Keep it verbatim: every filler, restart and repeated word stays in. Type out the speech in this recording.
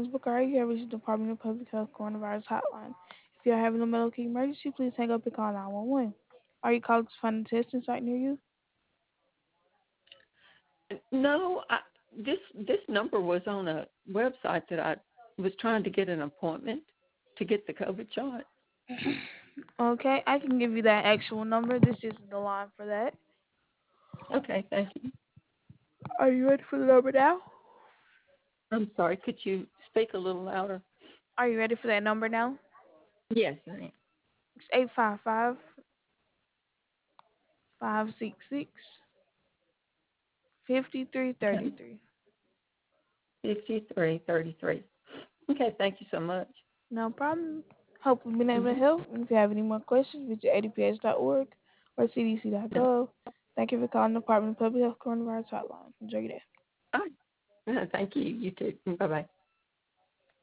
name is Bakari. You have reached the Department of Public Health Coronavirus Hotline. If you are having a medical emergency, please hang up and call nine one one. Are you calling to find a testing site near you? No, I, this this number was on a website that I was trying to get an appointment to get the COVID shot. Okay, I can give you that actual number. This is the line for that. Okay, thank you. Are you ready for the number now? I'm sorry, could you speak a little louder? Are you ready for that number now? Yes, I am. It's eight five five, five six six, five three three Okay, three. fifty-three thirty-three. Okay, thank you so much. No problem. Hope we've been able to Mm-hmm. help. And if you have any more questions, visit a d p h dot org or c d c dot gov. Thank you for calling the Department of Public Health Coronavirus Hotline. Enjoy your day. All right. Thank you. You too. Bye bye.